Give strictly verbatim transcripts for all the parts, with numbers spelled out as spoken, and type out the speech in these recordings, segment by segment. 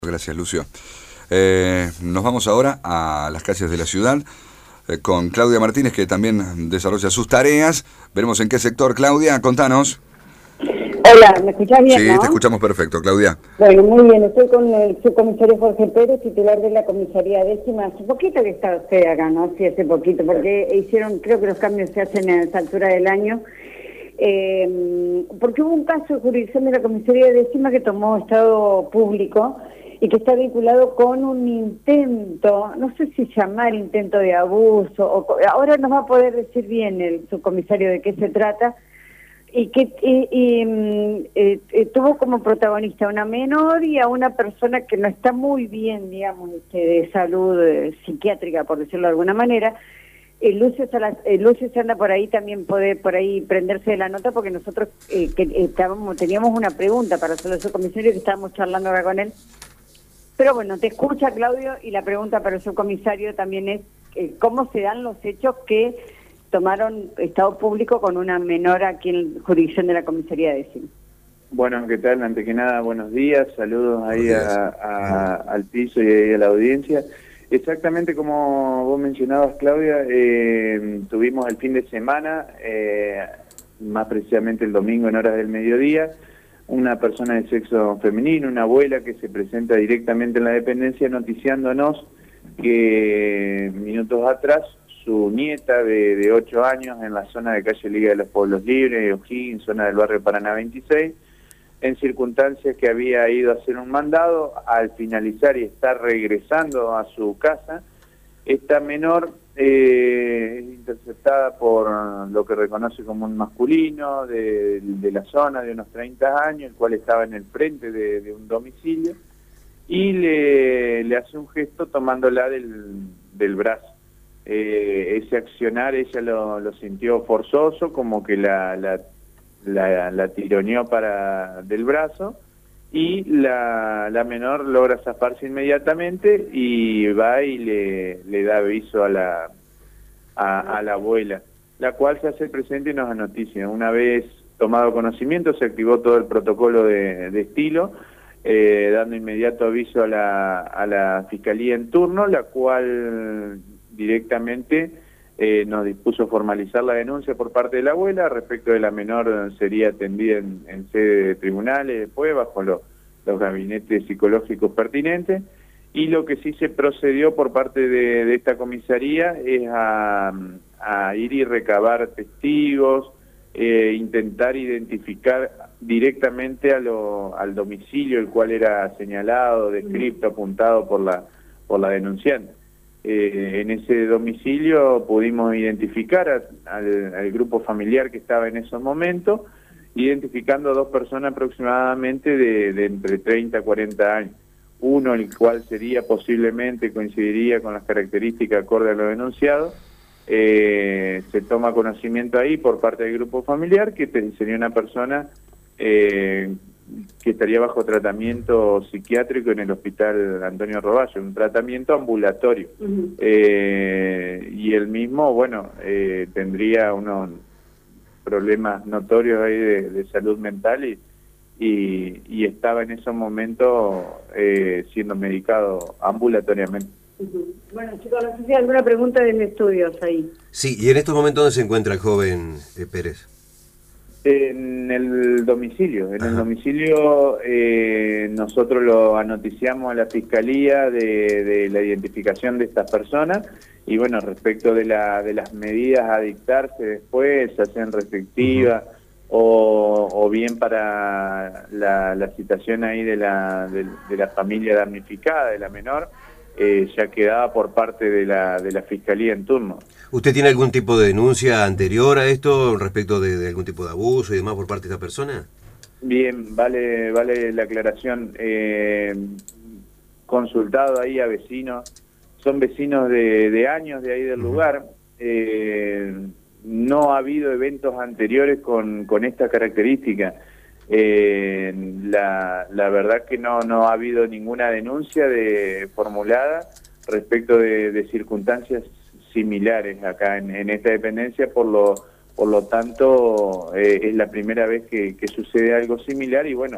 Gracias, Lucio. Eh, nos vamos ahora a las calles de la ciudad eh, con Claudia Martínez, que también desarrolla sus tareas. Veremos en qué sector. Claudia, contanos. Hola, ¿me escuchás bien, Sí, no? te escuchamos perfecto, Claudia. Bueno, muy bien. Estoy con el subcomisario Jorge Pérez, titular de la comisaría décima. Hace poquito que está usted acá, ¿no? Sí, hace poquito, porque hicieron, creo que los cambios se hacen a esta altura del año. Eh, porque hubo un caso de jurisdicción de la comisaría décima que tomó estado público y que está vinculado con un intento, no sé si llamar intento de abuso, o, ahora nos va a poder decir bien el subcomisario de qué se trata, y que y, y, eh, eh, tuvo como protagonista a una menor y a una persona que no está muy bien, digamos, este, de salud eh, psiquiátrica, por decirlo de alguna manera. El Lucio, Salas, el Lucio se anda por ahí, también puede por ahí prenderse de la nota, porque nosotros eh, que, estábamos, teníamos una pregunta para hacerle a su comisario, que estábamos charlando acá con él. Pero bueno, te escucha Claudio, y la pregunta para el subcomisario también es eh, ¿cómo se dan los hechos que tomaron estado público con una menor aquí en jurisdicción de la comisaría décima? Bueno, ¿qué tal? Antes que nada, buenos días, saludos ahí días. A, a, al piso y ahí a la audiencia. Exactamente como vos mencionabas, Claudia, eh, tuvimos el fin de semana, eh, más precisamente el domingo en horas del mediodía, una persona de sexo femenino, una abuela que se presenta directamente en la dependencia noticiándonos que minutos atrás su nieta de, de ocho años en la zona de calle Liga de los Pueblos Libres, O'Higgins, zona del barrio Paraná veintiséis, en circunstancias que había ido a hacer un mandado, al finalizar y estar regresando a su casa, esta menor eh, es interceptada por lo que reconoce como un masculino de, de la zona de unos treinta años, el cual estaba en el frente de, de un domicilio, y le, le hace un gesto tomándola del, del brazo. Eh, ese accionar ella lo, lo sintió forzoso, como que la, la, la, la tironeó para del brazo, y la, la menor logra zafarse inmediatamente y va y le, le da aviso a la, a, a la abuela, la cual se hace presente y nos da noticia. Una vez tomado conocimiento, se activó todo el protocolo de, de estilo, eh, dando inmediato aviso a la, a la fiscalía en turno, la cual directamente eh, nos dispuso formalizar la denuncia por parte de la abuela. Respecto de la menor, sería atendida en, en sede de tribunales después, bajo lo, los gabinetes psicológicos pertinentes, y lo que sí se procedió por parte de, de esta comisaría es a, a ir y recabar testigos, eh, intentar identificar directamente a lo, al domicilio el cual era señalado, descrito, apuntado por la, por la denunciante. Eh, en ese domicilio pudimos identificar a, al, al grupo familiar que estaba en esos momentos, identificando a dos personas aproximadamente de, de entre treinta a cuarenta años. Uno, el cual sería posiblemente, coincidiría con las características acorde a lo denunciado. Eh, se toma conocimiento ahí por parte del grupo familiar que te, sería una persona eh, que estaría bajo tratamiento psiquiátrico en el hospital Antonio Roballo, un tratamiento ambulatorio. Uh-huh. eh, y él mismo, bueno, eh, tendría unos problemas notorios ahí de, de salud mental y, y, y estaba en esos momentos eh, siendo medicado ambulatoriamente. Uh-huh. Bueno, chicos, no sé si hay alguna pregunta de estudios ahí. Sí, y en estos momentos, ¿dónde se encuentra el joven eh, Pérez? En el domicilio, en Ajá. el domicilio eh, nosotros lo anoticiamos a la Fiscalía de, de la identificación de estas personas, y bueno, respecto de, la, de las medidas a dictarse después, se hacen restrictivas, uh-huh. o, o bien para la, la citación ahí de la, de, de la familia damnificada, de la menor, Eh, ya quedaba por parte de la, de la Fiscalía en turno. ¿Usted tiene algún tipo de denuncia anterior a esto respecto de, de algún tipo de abuso y demás por parte de esta persona? Bien, vale, vale la aclaración. Eh, consultado ahí a vecinos, son vecinos de, de años de ahí del uh-huh. lugar. Eh, no ha habido eventos anteriores con, con esta característica. Eh, la, la verdad que no, no ha habido ninguna denuncia de, formulada respecto de, de circunstancias similares acá en, en esta dependencia, por lo, por lo tanto eh, es la primera vez que, que sucede algo similar, y bueno,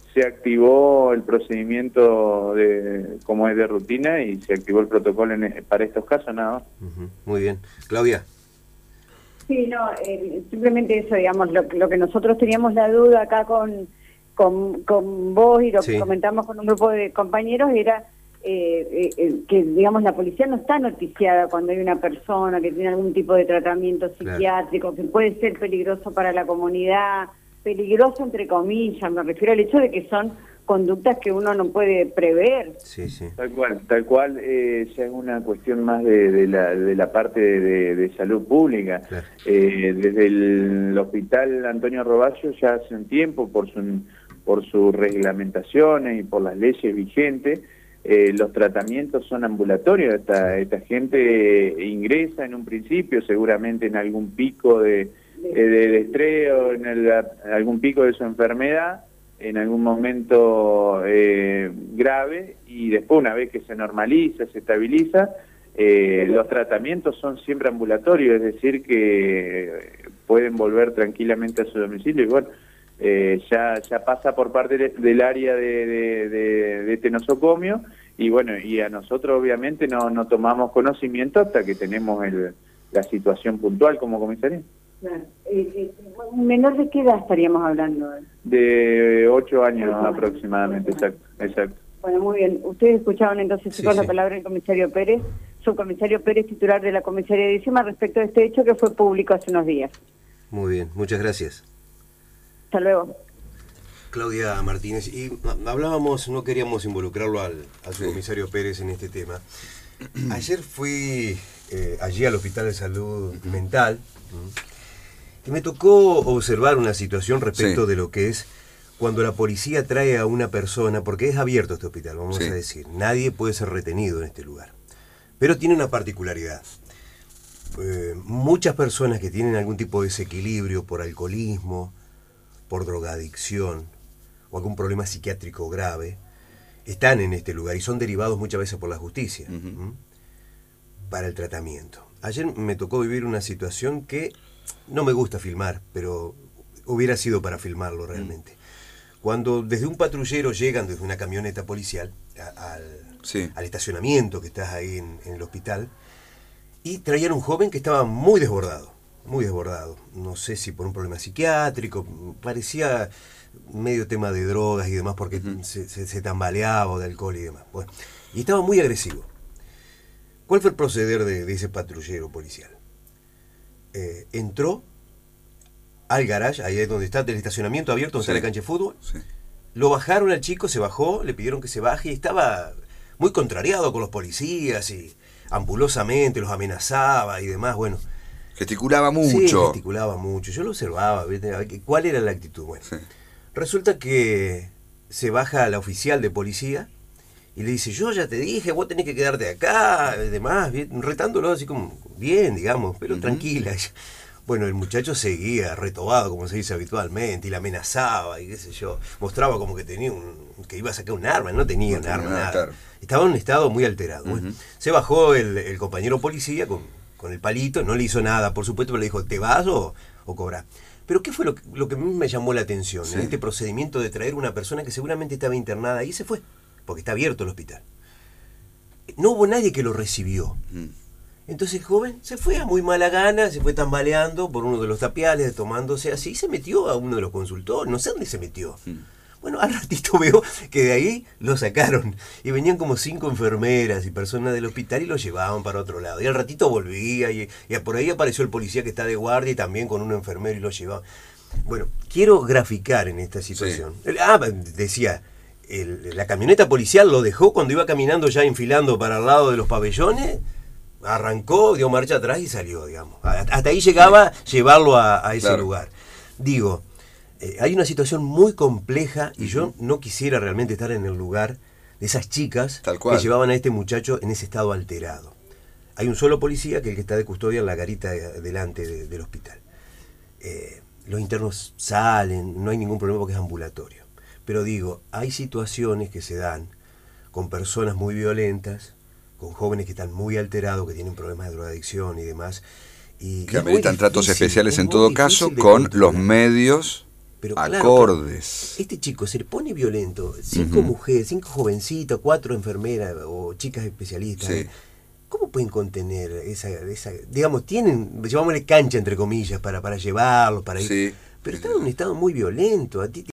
se activó el procedimiento de como es de rutina y se activó el protocolo en, para estos casos, nada más. Uh-huh. Muy bien. Claudia. Sí, no, eh, simplemente eso, digamos, lo, lo que nosotros teníamos la duda acá con, con, con vos y lo Sí. que comentamos con un grupo de compañeros era eh, eh, que, digamos, la policía no está noticiada cuando hay una persona que tiene algún tipo de tratamiento psiquiátrico, claro, que puede ser peligroso para la comunidad, peligroso entre comillas, me refiero al hecho de que son conductas que uno no puede prever. Sí, sí. Tal cual, tal cual, eh, ya es una cuestión más de, de, la, de la parte de, de salud pública. Claro. Eh, desde el hospital Antonio Roballo ya hace un tiempo, por su, por sus reglamentaciones y por las leyes vigentes, eh, los tratamientos son ambulatorios. Esta, esta gente ingresa en un principio, seguramente en algún pico de, de, de estrés, en el, algún pico de su enfermedad, en algún momento eh, grave, y después, una vez que se normaliza, se estabiliza, eh, los tratamientos son siempre ambulatorios, es decir, que pueden volver tranquilamente a su domicilio. Y bueno, eh, ya ya pasa por parte de, del área de, de, de, de este nosocomio, y bueno, y a nosotros obviamente no, no tomamos conocimiento hasta que tenemos el, la situación puntual como comisaría. Claro. Eh, eh, ¿Un menor de qué edad estaríamos hablando? De ocho años Ocho aproximadamente, años. exacto, exacto. Bueno, muy bien. Ustedes escucharon entonces Sí, con la sí. palabra del comisario Pérez, subcomisario Pérez, titular de la comisaría de Décima, respecto a este hecho que fue público hace unos días. Muy bien, muchas gracias. Hasta luego. Claudia Martínez, y hablábamos, no queríamos involucrarlo al, al Sí. subcomisario Pérez en este tema. Ayer fui eh, allí al Hospital de Salud Mental y me tocó observar una situación respecto Sí. de lo que es cuando la policía trae a una persona, porque es abierto este hospital, vamos Sí. a decir, nadie puede ser retenido en este lugar, pero tiene una particularidad. Eh, muchas personas que tienen algún tipo de desequilibrio por alcoholismo, por drogadicción o algún problema psiquiátrico grave, están en este lugar y son derivados muchas veces por la justicia Uh-huh. ¿m? para el tratamiento. Ayer me tocó vivir una situación que no me gusta filmar, pero hubiera sido para filmarlo realmente. Mm. Cuando desde un patrullero llegan desde una camioneta policial a, al, Sí. al estacionamiento que está ahí en, en el hospital, y traían un joven que estaba muy desbordado, muy desbordado. No sé si por un problema psiquiátrico, parecía medio tema de drogas y demás, porque uh-huh. se, se, se tambaleaba, o de alcohol y demás. Bueno, y estaba muy agresivo. ¿Cuál fue el proceder de, de ese patrullero policial? Eh, entró al garage, ahí es donde está el estacionamiento abierto, donde sí. está la cancha de fútbol. Sí. Lo bajaron al chico, se bajó, le pidieron que se baje y estaba muy contrariado con los policías y ampulosamente los amenazaba y demás. Bueno, gesticulaba mucho. Sí, gesticulaba mucho. Yo lo observaba, ¿viste? ¿Cuál era la actitud? Bueno, sí. Resulta que se baja la oficial de policía y le dice, yo ya te dije, vos tenés que quedarte acá, y demás, bien, retándolo así como bien, digamos, pero uh-huh. tranquila. Bueno, el muchacho seguía retobado, como se dice habitualmente, y la amenazaba, y qué sé yo, mostraba como que tenía un, que iba a sacar un arma, no tenía no un arma, nada. Claro. Estaba en un estado muy alterado. Uh-huh. Bueno, se bajó el, el compañero policía con, con el palito, no le hizo nada, por supuesto, pero le dijo, ¿te vas o, o cobras? Pero ¿qué fue lo que, lo que a mí me llamó la atención sí. en este procedimiento de traer una persona que seguramente estaba internada y se fue? Porque está abierto el hospital. No hubo nadie que lo recibió. Mm. Entonces el joven se fue a muy mala gana, se fue tambaleando por uno de los tapiales, tomándose así, y se metió a uno de los consultorios, no sé dónde se metió. Mm. Bueno, al ratito veo que de ahí lo sacaron, y venían como cinco enfermeras y personas del hospital y lo llevaban para otro lado. Y al ratito volvía, y, y por ahí apareció el policía que está de guardia y también con un enfermero y lo llevaba. Bueno, quiero graficar en esta situación. Sí. Ah, decía... El, la camioneta policial lo dejó cuando iba caminando ya enfilando para el lado de los pabellones, arrancó, dio marcha atrás y salió, digamos. Hasta ahí llegaba sí. llevarlo a, a ese claro. lugar. Digo, eh, hay una situación muy compleja y uh-huh. yo no quisiera realmente estar en el lugar de esas chicas que llevaban a este muchacho en ese estado alterado. Hay un solo policía que es el que está de custodia en la garita de, delante de, del hospital. Eh, los internos salen, no hay ningún problema porque es ambulatorio. Pero digo, hay situaciones que se dan con personas muy violentas, con jóvenes que están muy alterados, que tienen problemas de drogadicción y demás. Y que ameritan tratos especiales en todo caso, con los medios Pero claro, acordes. Este chico se le pone violento, cinco uh-huh. mujeres, cinco jovencitas, cuatro enfermeras o chicas especialistas. Sí. ¿Cómo pueden contener esa, esa, digamos, tienen, llamámosle cancha entre comillas, para, para llevarlos, para ir, sí. pero están en un estado muy violento? A ti